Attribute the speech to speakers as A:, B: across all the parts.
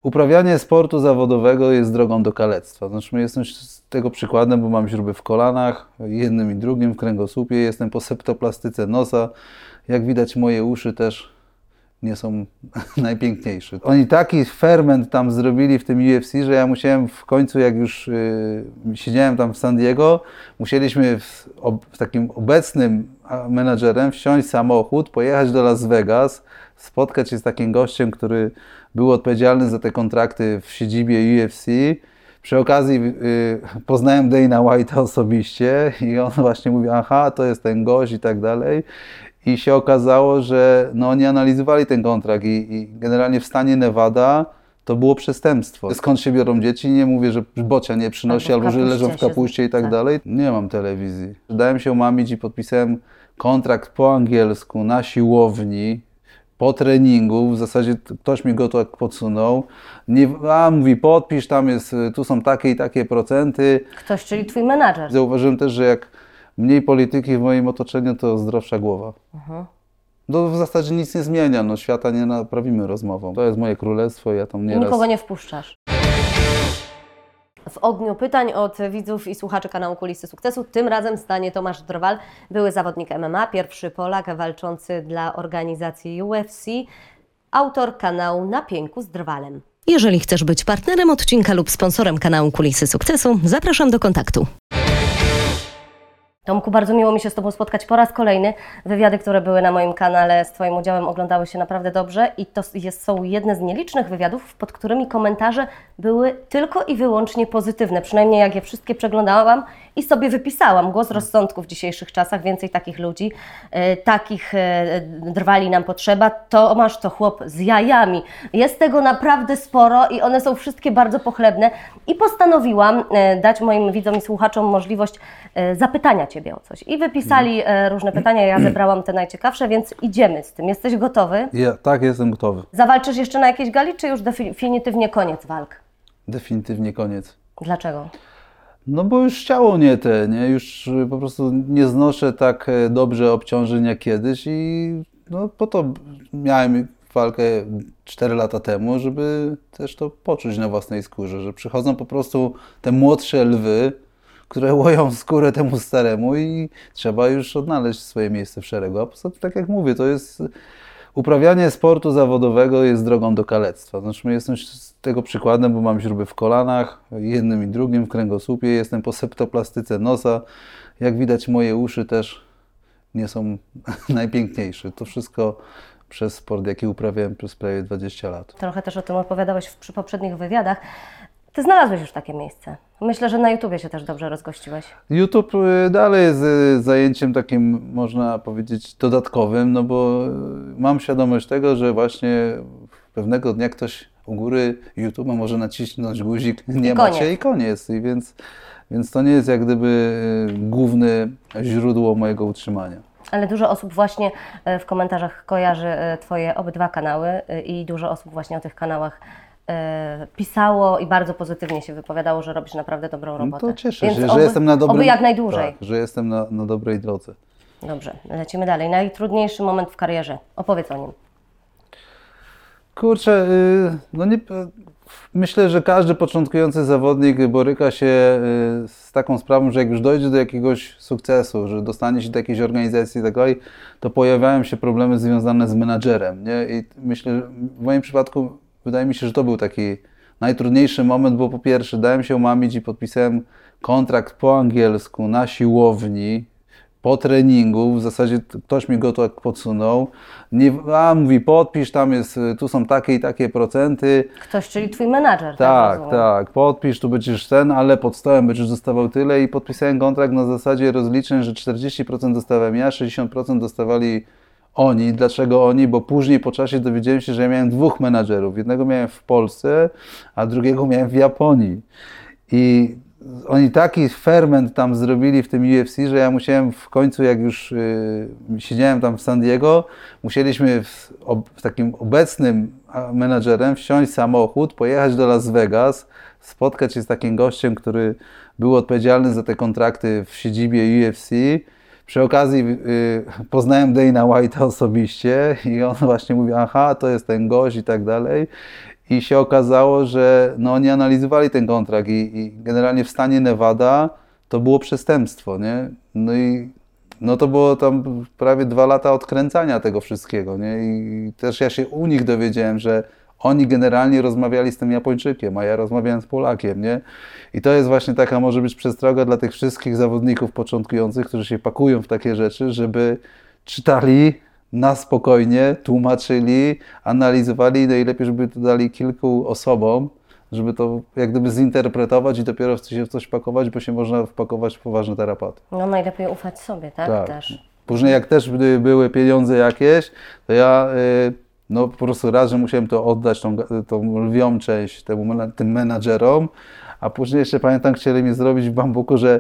A: Uprawianie sportu zawodowego jest drogą do kalectwa. Znaczy, jestem z tego przykładem, bo mam źródły w kolanach, jednym i drugim, w kręgosłupie, jestem po septoplastyce nosa. Jak widać, moje uszy też nie są najpiękniejsze. Oni taki ferment tam zrobili w tym UFC, że ja musiałem w końcu, jak już siedziałem tam w San Diego, musieliśmy z takim obecnym menadżerem wsiąść w samochód, pojechać do Las Vegas, spotkać się z takim gościem, który był odpowiedzialny za te kontrakty w siedzibie UFC. Przy okazji poznałem Dana White'a osobiście i on właśnie mówi, aha, to jest ten gość i tak dalej. I się okazało, że no, oni analizowali ten kontrakt i generalnie w stanie Nevada to było przestępstwo. Skąd się biorą dzieci? Nie mówię, że bocia nie przynosi albo że leżą w kapuście i tak dalej. Nie mam telewizji. Dałem się umamić i podpisałem kontrakt po angielsku na siłowni, po treningu. W zasadzie ktoś mi go tak podsunął. Mówi, podpisz, tu są takie i takie procenty.
B: Ktoś, czyli twój menadżer.
A: Zauważyłem też, że jak mniej polityki w moim otoczeniu, to zdrowsza głowa. No, w zasadzie nic nie zmienia, no, świata nie naprawimy rozmową. To jest moje królestwo, ja tam nieraz...
B: Nikogo nie wpuszczasz. W ogniu pytań od widzów i słuchaczy kanału Kulisy Sukcesu tym razem stanie Tomasz Drwal, były zawodnik MMA, pierwszy Polak walczący dla organizacji UFC, autor kanału Na Pięku z Drwalem.
C: Jeżeli chcesz być partnerem odcinka lub sponsorem kanału Kulisy Sukcesu, zapraszam do kontaktu.
B: Tomku, bardzo miło mi się z Tobą spotkać po raz kolejny. Wywiady, które były na moim kanale z Twoim udziałem, oglądały się naprawdę dobrze i to są jedne z nielicznych wywiadów, pod którymi komentarze były tylko i wyłącznie pozytywne. Przynajmniej jak je wszystkie przeglądałam i sobie wypisałam. Głos rozsądku w dzisiejszych czasach, więcej takich ludzi, takich drwali nam potrzeba. Tomasz to chłop z jajami. Jest tego naprawdę sporo i one są wszystkie bardzo pochlebne i postanowiłam dać moim widzom i słuchaczom możliwość zapytania Ciebie o coś. I wypisali różne pytania, ja zebrałam te najciekawsze, więc idziemy z tym. Jesteś gotowy?
A: Tak, jestem gotowy.
B: Zawalczysz jeszcze na jakiejś gali, czy już definitywnie koniec walk?
A: Definitywnie koniec.
B: Dlaczego?
A: No bo już ciało nie, już po prostu nie znoszę tak dobrze obciążeń jak kiedyś i no po to miałem walkę 4 lata temu, żeby też to poczuć na własnej skórze, że przychodzą po prostu te młodsze lwy, które łoją skórę temu staremu i trzeba już odnaleźć swoje miejsce w szeregu. A poza tym, tak jak mówię, to jest... Uprawianie sportu zawodowego jest drogą do kalectwa. Znaczy, jestem z tego przykładem, bo mam źródły w kolanach, jednym i drugim, w kręgosłupie, jestem po septoplastyce nosa. Jak widać, moje uszy też nie są najpiękniejsze. To wszystko przez sport, jaki uprawiałem przez prawie 20 lat.
B: Trochę też o tym opowiadałeś przy poprzednich wywiadach. Ty znalazłeś już takie miejsce. Myślę, że na YouTubie się też dobrze rozgościłeś.
A: YouTube dalej jest zajęciem takim, można powiedzieć, dodatkowym, no bo mam świadomość tego, że właśnie pewnego dnia ktoś u góry YouTube'a może nacisnąć guzik, nie macie i koniec. Więc to nie jest jak gdyby główne źródło mojego utrzymania.
B: Ale dużo osób właśnie w komentarzach kojarzy Twoje obydwa kanały i dużo osób właśnie o tych kanałach pisało i bardzo pozytywnie się wypowiadało, że robisz naprawdę dobrą robotę.
A: No to cieszę się, że jestem na dobrym...
B: Oby jak najdłużej.
A: Tak, że jestem na dobrej drodze.
B: Dobrze, lecimy dalej. Najtrudniejszy moment w karierze. Opowiedz o nim.
A: Kurczę, no nie... Myślę, że każdy początkujący zawodnik boryka się z taką sprawą, że jak już dojdzie do jakiegoś sukcesu, że dostanie się do jakiejś organizacji i tak dalej, to pojawiają się problemy związane z menadżerem, nie? I myślę, że w moim przypadku wydaje mi się, że to był taki najtrudniejszy moment, bo po pierwsze dałem się umamić i podpisałem kontrakt po angielsku na siłowni, po treningu. W zasadzie ktoś mi go tak podsunął. Mówi, podpisz, tu są takie i takie procenty.
B: Ktoś, czyli twój menadżer.
A: Tak, podpisz, tu będziesz ale pod stołem będziesz dostawał tyle i podpisałem kontrakt na zasadzie rozliczeń, że 40% dostawałem ja, 60% dostawali oni. Dlaczego oni? Bo później po czasie dowiedziałem się, że ja miałem 2 menadżerów. Jednego miałem w Polsce, a drugiego miałem w Japonii. I oni taki ferment tam zrobili w tym UFC, że ja musiałem w końcu, jak już siedziałem tam w San Diego, musieliśmy z takim obecnym menadżerem wsiąść w samochód, pojechać do Las Vegas, spotkać się z takim gościem, który był odpowiedzialny za te kontrakty w siedzibie UFC. Przy okazji poznałem Dana White'a osobiście i on właśnie mówi, aha, to jest ten gość i tak dalej. I się okazało, że no, oni analizowali ten kontrakt i generalnie w stanie Nevada to było przestępstwo, nie? No i no to było tam prawie 2 lata odkręcania tego wszystkiego, nie? I też ja się u nich dowiedziałem, że oni generalnie rozmawiali z tym Japończykiem, a ja rozmawiałem z Polakiem, nie? I to jest właśnie taka może być przestroga dla tych wszystkich zawodników początkujących, którzy się pakują w takie rzeczy, żeby czytali na spokojnie, tłumaczyli, analizowali, najlepiej, żeby to dali kilku osobom, żeby to jak gdyby zinterpretować i dopiero się w coś pakować, bo się można wpakować w poważne tarapaty.
B: No najlepiej ufać sobie, tak?
A: Tak.
B: Też.
A: Później jak też były pieniądze jakieś, to ja no po prostu raz, że musiałem to oddać, tą lwią część tym menadżerom, a później jeszcze pamiętam, chcieli mi zrobić w Bambuku, że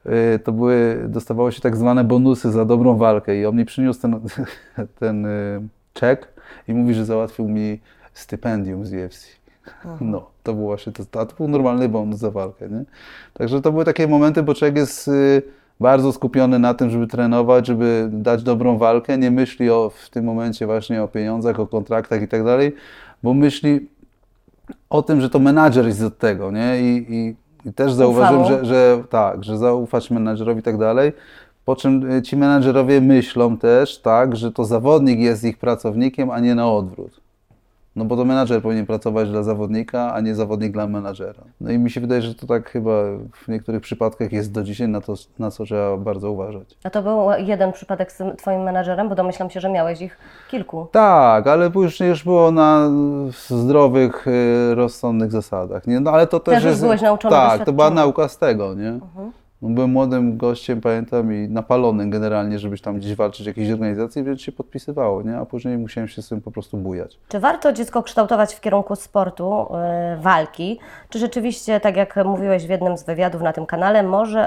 A: dostawało się tak zwane bonusy za dobrą walkę i on mi przyniósł ten czek i mówi, że załatwił mi stypendium z UFC. No, to był właśnie to był normalny bonus za walkę, nie? Także to były takie momenty, bo człowiek jest bardzo skupiony na tym, żeby trenować, żeby dać dobrą walkę, nie myśli w tym momencie właśnie o pieniądzach, o kontraktach i tak dalej, bo myśli o tym, że to menadżer jest od tego, nie? I też zauważyłem, że zaufać menadżerowi i tak dalej, po czym ci menadżerowie myślą też, tak, że to zawodnik jest ich pracownikiem, a nie na odwrót. No bo to menadżer powinien pracować dla zawodnika, a nie zawodnik dla menadżera. No i mi się wydaje, że to tak chyba w niektórych przypadkach jest do dzisiaj, na co trzeba bardzo uważać.
B: A to był jeden przypadek z Twoim menadżerem, bo domyślam się, że miałeś ich kilku.
A: Tak, ale później już było na zdrowych, rozsądnych zasadach. Nie? No ale to też
B: już byłeś nauczony
A: tak, to była
B: doświadczeniem.
A: nauka z tego, nie? No, byłem młodym gościem, pamiętam, i napalonym generalnie, żebyś tam gdzieś walczyć w jakiejś organizacji, więc się podpisywało, nie? A później musiałem się z tym po prostu bujać.
B: Czy warto dziecko kształtować w kierunku sportu, walki? Czy rzeczywiście, tak jak mówiłeś w jednym z wywiadów na tym kanale,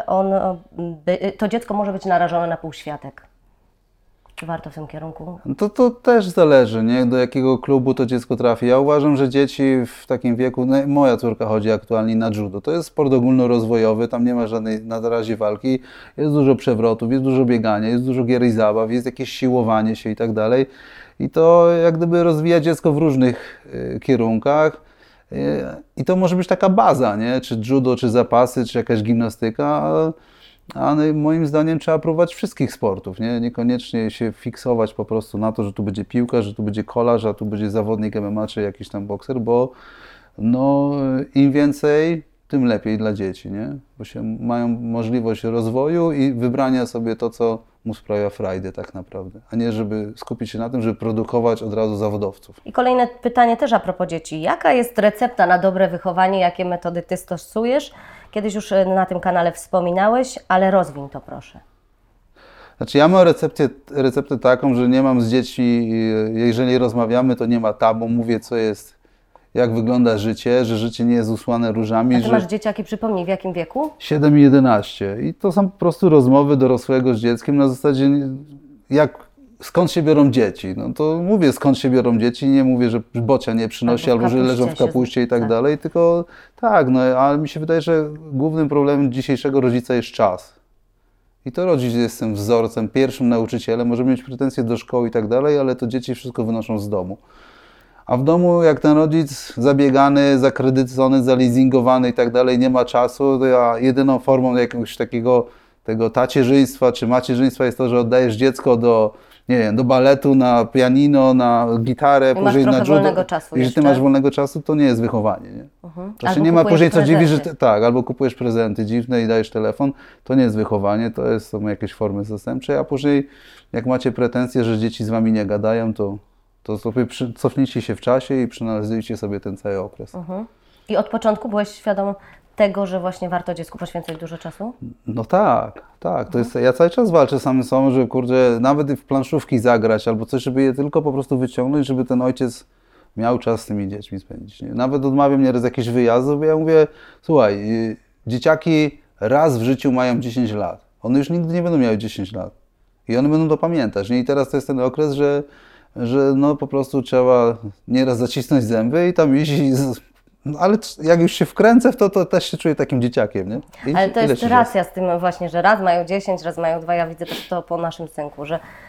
B: to dziecko może być narażone na półświatek? Czy warto w tym kierunku?
A: No to też zależy, nie? Do jakiego klubu to dziecko trafi. Ja uważam, że dzieci w takim wieku, no, moja córka chodzi aktualnie na judo. To jest sport ogólnorozwojowy, tam nie ma żadnej na razie walki. Jest dużo przewrotów, jest dużo biegania, jest dużo gier i zabaw, jest jakieś siłowanie się i tak dalej. I to jak gdyby rozwija dziecko w różnych kierunkach. I to może być taka baza, nie? Czy judo, czy zapasy, czy jakaś gimnastyka. A moim zdaniem trzeba próbować wszystkich sportów, nie? Niekoniecznie się fiksować po prostu na to, że tu będzie piłka, że tu będzie kolarz, a tu będzie zawodnik MMA czy jakiś tam bokser, bo no, im więcej, tym lepiej dla dzieci, nie? Bo mają możliwość rozwoju i wybrania sobie to, co mu sprawia frajdę tak naprawdę, a nie żeby skupić się na tym, żeby produkować od razu zawodowców.
B: I kolejne pytanie też a propos dzieci. Jaka jest recepta na dobre wychowanie? Jakie metody Ty stosujesz? Kiedyś już na tym kanale wspominałeś, ale rozwiń to proszę.
A: Znaczy ja mam receptę taką, że nie mam z dzieci, jeżeli rozmawiamy, to nie ma tabu, mówię co jest, jak wygląda życie, że życie nie jest usłane różami.
B: A Ty masz dzieciaki, przypomnij, w jakim wieku?
A: 7 i 11 i to są po prostu rozmowy dorosłego z dzieckiem na zasadzie skąd się biorą dzieci. No to mówię skąd się biorą dzieci, nie mówię, że bocia nie przynosi albo że leżą w kapuście i tak dalej, tylko tak, no ale mi się wydaje, że głównym problemem dzisiejszego rodzica jest czas. I to rodzic jest tym wzorcem, pierwszym nauczycielem, może mieć pretensje do szkoły i tak dalej, ale to dzieci wszystko wynoszą z domu. A w domu jak ten rodzic zabiegany, zakredytowany, zaleasingowany i tak dalej, nie ma czasu, to ja jedyną formą jakiegoś takiego tego tacierzyństwa czy macierzyństwa jest to, że oddajesz dziecko do baletu, na pianino, na gitarę, później na judo.
B: Wolnego czasu
A: i że ty masz wolnego czasu, to nie jest wychowanie, nie? To się nie ma później co dziwić, że albo kupujesz prezenty dziwne i dajesz telefon, to nie jest wychowanie, są jakieś formy zastępcze, a później jak macie pretensje, że dzieci z wami nie gadają, to sobie cofnijcie się w czasie i przeanalizujcie sobie ten cały okres.
B: I od początku byłeś świadom tego, że właśnie warto dziecku poświęcać dużo czasu?
A: No tak. To jest, ja cały czas walczę samym sobą, że kurde, nawet w planszówki zagrać albo coś, żeby je tylko po prostu wyciągnąć, żeby ten ojciec miał czas z tymi dziećmi spędzić. Nie? Nawet odmawiam nieraz jakichś wyjazdów, bo ja mówię, słuchaj, dzieciaki raz w życiu mają 10 lat. One już nigdy nie będą miały 10 lat. I one będą to pamiętać. Nie? I teraz to jest ten okres, że no po prostu trzeba nieraz zacisnąć zęby i tam iść no, ale jak już się wkręcę w to też się czuję takim dzieciakiem, nie?
B: Ale to jest racja z tym właśnie, że raz mają 10, raz mają 2. Ja widzę też to po naszym synku, że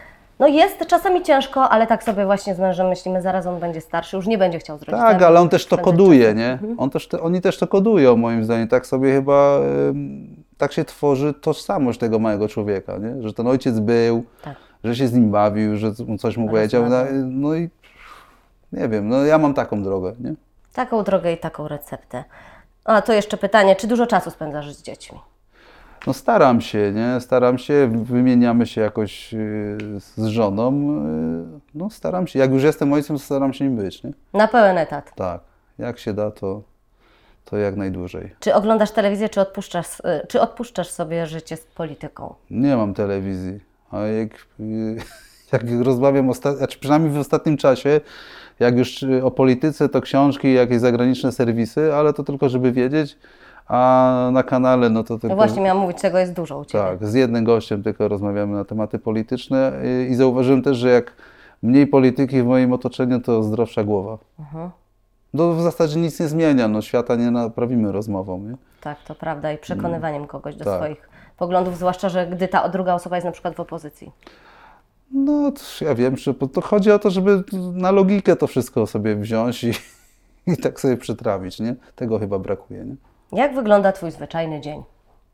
B: No jest czasami ciężko, ale tak sobie właśnie z mężem myślimy, zaraz on będzie starszy, już nie będzie chciał z rodzicami.
A: Tak, ale on też to
B: spędzać
A: koduje,
B: czasu.
A: nie? Oni też to kodują, moim zdaniem. Tak sobie chyba, tak się tworzy tożsamość tego małego człowieka, nie? Że ten ojciec był,
B: Tak.
A: że się z nim bawił, że coś mu powiedział. No i nie wiem, no ja mam taką drogę, nie?
B: Taką drogę i taką receptę. A to jeszcze pytanie, czy dużo czasu spędzasz z dziećmi?
A: No staram się, nie? Staram się, wymieniamy się jakoś z żoną. No staram się, jak już jestem ojcem, to staram się nim być, nie?
B: Na pełen etat.
A: Tak, jak się da, to jak najdłużej.
B: Czy oglądasz telewizję, czy odpuszczasz sobie życie z polityką?
A: Nie mam telewizji, a jak rozmawiam, znaczy przynajmniej w ostatnim czasie, jak już o polityce, to książki, jakieś zagraniczne serwisy, ale to tylko, żeby wiedzieć, a na kanale, no to
B: No
A: tylko...
B: właśnie miałam mówić, czego jest dużo u Ciebie.
A: Tak, z jednym gościem tylko rozmawiamy na tematy polityczne i zauważyłem też, że jak mniej polityki w moim otoczeniu, to zdrowsza głowa. No w zasadzie nic nie zmienia, no świata nie naprawimy rozmową, nie?
B: Tak, to prawda i przekonywaniem kogoś do
A: Tak.
B: swoich poglądów, zwłaszcza, że gdy ta druga osoba jest na przykład w opozycji.
A: No to ja wiem, że to chodzi o to, żeby na logikę to wszystko sobie wziąć i tak sobie przetrawić, nie? Tego chyba brakuje, nie?
B: Jak wygląda Twój zwyczajny dzień?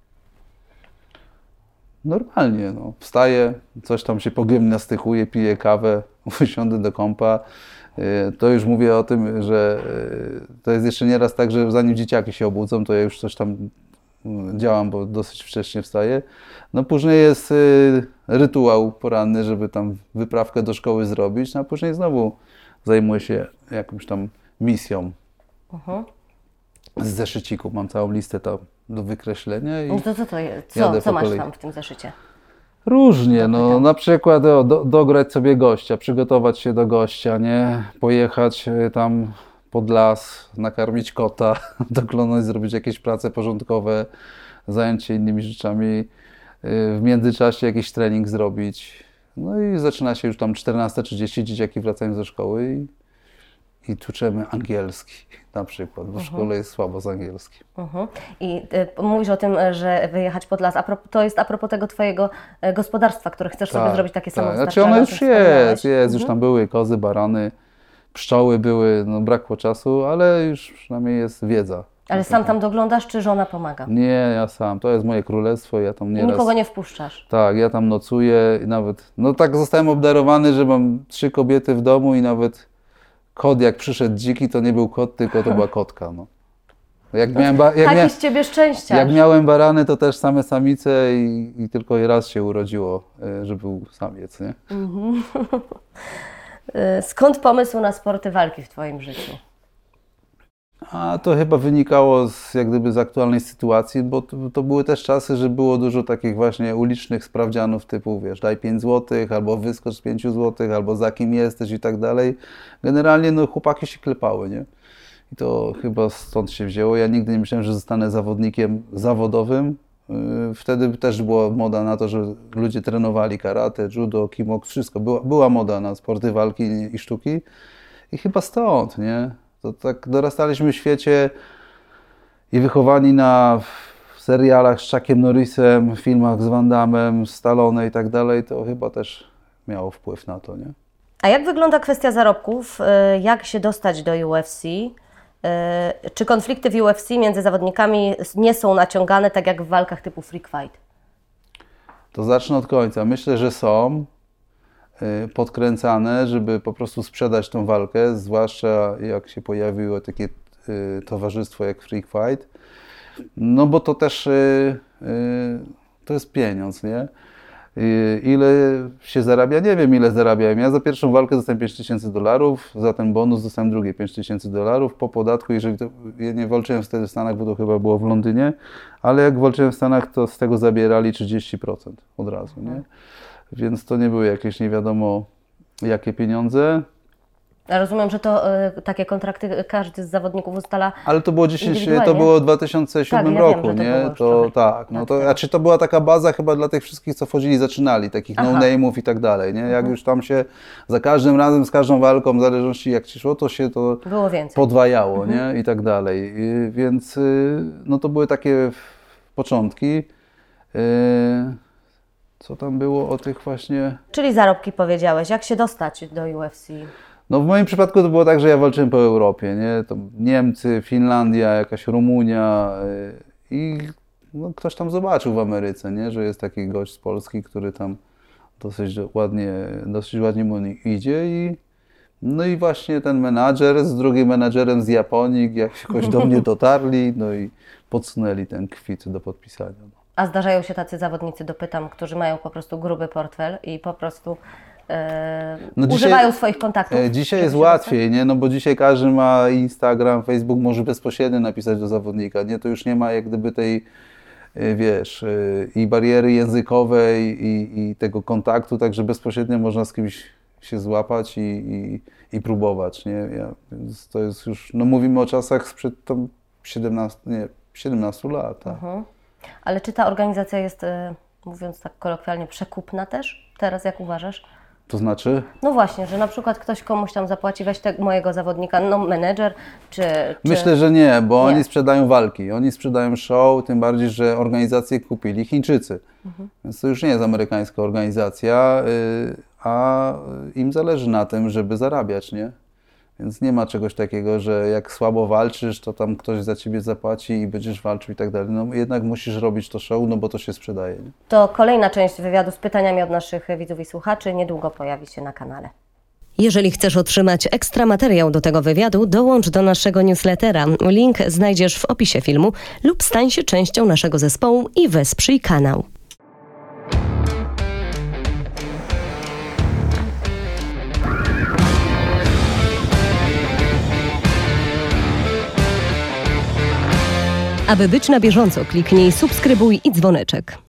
A: Normalnie, no. Wstaję, coś tam się pogimnastykuję, piję kawę, usiądę do kąpa. To już mówię o tym, że to jest jeszcze nieraz tak, że zanim dzieciaki się obudzą, to ja już coś tam działam, bo dosyć wcześnie wstaję. No później jest rytuał poranny, żeby tam wyprawkę do szkoły zrobić, no a później znowu zajmuję się jakąś tam misją. Z zeszyciku mam całą listę tam do wykreślenia i
B: No to co to jest?
A: jadę
B: Co
A: po
B: masz
A: kolei.
B: tam w tym zeszycie?
A: Różnie, no na przykład dograć sobie gościa, przygotować się do gościa, nie? Pojechać tam pod las, nakarmić kota, doglądać, zrobić jakieś prace porządkowe, zająć się innymi rzeczami, w międzyczasie jakiś trening zrobić. No i zaczyna się już tam 14:30, dzieciaki wracają ze szkoły i uczymy angielski na przykład, bo w szkole jest słabo z angielskim.
B: I mówisz o tym, że wyjechać pod las. To jest a propos tego Twojego gospodarstwa, które chcesz sobie zrobić takie samowystarczalne.
A: Znaczy ono
B: o
A: już
B: tym wspomniałeś.
A: jest, już tam były kozy, barany, pszczoły były, no brakło czasu, ale już przynajmniej jest wiedza.
B: Ale sam tam doglądasz, czy żona pomaga?
A: Nie, ja sam, to jest moje królestwo, ja tam
B: I
A: nieraz...
B: nikogo nie wpuszczasz.
A: Tak, ja tam nocuję i nawet, no tak zostałem obdarowany, że mam 3 kobiety w domu i nawet kot jak przyszedł dziki, to nie był kot, tylko to była kotka, no. Jak miałem,
B: Taki z Ciebie szczęściarz.
A: jak miałem barany, to też same samice i tylko raz się urodziło, że był samiec, nie?
B: Skąd pomysł na sporty walki w Twoim życiu?
A: A to chyba wynikało jak gdyby z aktualnej sytuacji, bo to były też czasy, że było dużo takich właśnie ulicznych sprawdzianów typu, wiesz, daj 5 zł, albo wyskocz z 5 zł, albo za kim jesteś i tak dalej. Generalnie no chłopaki się klepały, nie? I to chyba stąd się wzięło. Ja nigdy nie myślałem, że zostanę zawodnikiem zawodowym. Wtedy też była moda na to, że ludzie trenowali karate, judo, kickbox, wszystko. Była moda na sporty walki i sztuki. I chyba stąd, nie? To tak dorastaliśmy w świecie i wychowani na serialach z Chuckiem Norrisem, filmach z Van Dammem, Stallone i tak dalej, to chyba też miało wpływ na to, nie?
B: A jak wygląda kwestia zarobków? Jak się dostać do UFC? Czy konflikty w UFC między zawodnikami nie są naciągane tak jak w walkach typu freak fight?
A: To zacznę od końca. Myślę, że są podkręcane, żeby po prostu sprzedać tą walkę, zwłaszcza jak się pojawiło takie towarzystwo jak Freak Fight. No bo to też to jest pieniądz, nie? Ile się zarabia? Nie wiem, ile zarabiałem. Ja za pierwszą walkę dostałem $5000, za ten bonus dostałem drugie $5000 po podatku, jeżeli to, ja nie walczyłem wtedy w Stanach, bo to chyba było w Londynie, ale jak walczyłem w Stanach, to z tego zabierali 30% od razu, nie? Więc to nie były jakieś nie wiadomo jakie pieniądze.
B: Ja rozumiem, że to takie kontrakty każdy z zawodników ustala.
A: Ale to było to było w 2007
B: Tak, ja
A: roku,
B: wiem, że to
A: nie?
B: było już
A: To
B: trochę
A: tak, no
B: lat
A: to
B: temu.
A: znaczy to była taka baza chyba dla tych wszystkich, co wchodzili i zaczynali, takich no-name'ów i tak dalej, nie? Jak już tam się za każdym razem, z każdą walką, w zależności jak ci szło, to się to
B: Było więcej.
A: podwajało, nie? I tak dalej. Więc no to były takie początki. Co tam było o tych właśnie...
B: Czyli zarobki powiedziałeś. Jak się dostać do UFC?
A: No w moim przypadku to było tak, że ja walczyłem po Europie, nie? To Niemcy, Finlandia, jakaś Rumunia i no, ktoś tam zobaczył w Ameryce, nie? Że jest taki gość z Polski, który tam dosyć ładnie mu idzie no i właśnie ten menadżer z drugim menadżerem z Japonii jakoś do mnie dotarli, no i podsunęli ten kwit do podpisania.
B: A zdarzają się tacy zawodnicy, dopytam, którzy mają po prostu gruby portfel i po prostu używają swoich kontaktów?
A: Dzisiaj jest łatwiej, nie? No bo dzisiaj każdy ma Instagram, Facebook, może bezpośrednio napisać do zawodnika, nie? To już nie ma jak gdyby tej, wiesz, i bariery językowej i tego kontaktu, także bezpośrednio można z kimś się złapać i próbować, nie? Więc to jest już, no mówimy o czasach sprzed tam 17 lat. Tak.
B: Ale czy ta organizacja jest, mówiąc tak kolokwialnie, przekupna też? Teraz jak uważasz?
A: To znaczy?
B: No właśnie, że na przykład ktoś komuś tam zapłaci, weź mojego zawodnika, no menedżer, czy...
A: Myślę, że nie, bo
B: Nie.
A: oni sprzedają walki, oni sprzedają show, tym bardziej, że organizację kupili Chińczycy. Więc to już nie jest amerykańska organizacja, a im zależy na tym, żeby zarabiać, nie? Więc nie ma czegoś takiego, że jak słabo walczysz, to tam ktoś za ciebie zapłaci i będziesz walczył i tak dalej. No jednak musisz robić to show, no bo to się sprzedaje. Nie?
B: To kolejna część wywiadu z pytaniami od naszych widzów i słuchaczy niedługo pojawi się na kanale.
C: Jeżeli chcesz otrzymać ekstra materiał do tego wywiadu, dołącz do naszego newslettera. Link znajdziesz w opisie filmu lub stań się częścią naszego zespołu i wesprzyj kanał. Aby być na bieżąco, kliknij subskrybuj i dzwoneczek.